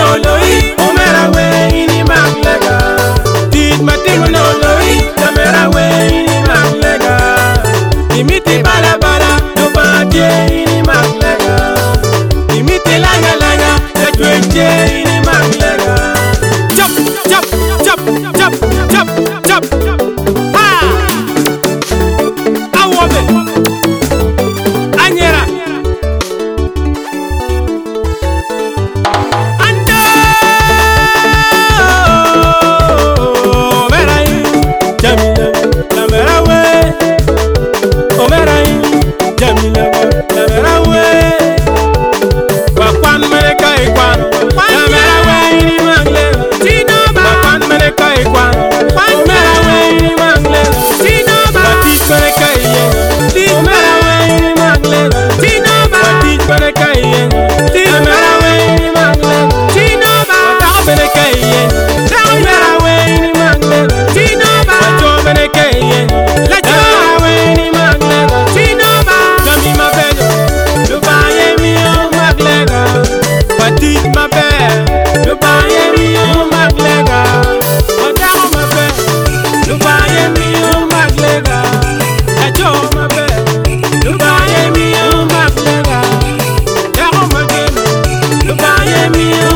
no loi, omera we ini maglega. Tit matimo no loi, tamera we ini maglega. Imiti bala bala, no badie ini maglega. Imiti langa langa, ya twenje ini maglega. Chop, chop, chop, chop, chop, chop. Ha! Awobe. Anyera. Ando. Omerai. Jamila. Lamera we. Omerai. Jamila. Lamera we. Wakwan mereka ikwan. Lamera we ini mangle. Sinoba. Wakwan mereka ikwan. Lamera we ini mangle. Sinoba. Batis mereka iye. Lamera we ini mangle. Sinoba. Batis mereka iye. Lamera we ini mangle. Sinoba. Batis mereka iye. Lamera we ini mangle. Sinoba. Batis mereka iye. Lamera we ini mangle. Sinoba. Jami mabelo. Dubaye miyo maglega. Batis mabelo. Dubaye miyo maglega. Batis mabelo. Dubaye miyo maglega. Ajo mabelo. Dubaye miyo maglega. Dubaye miyo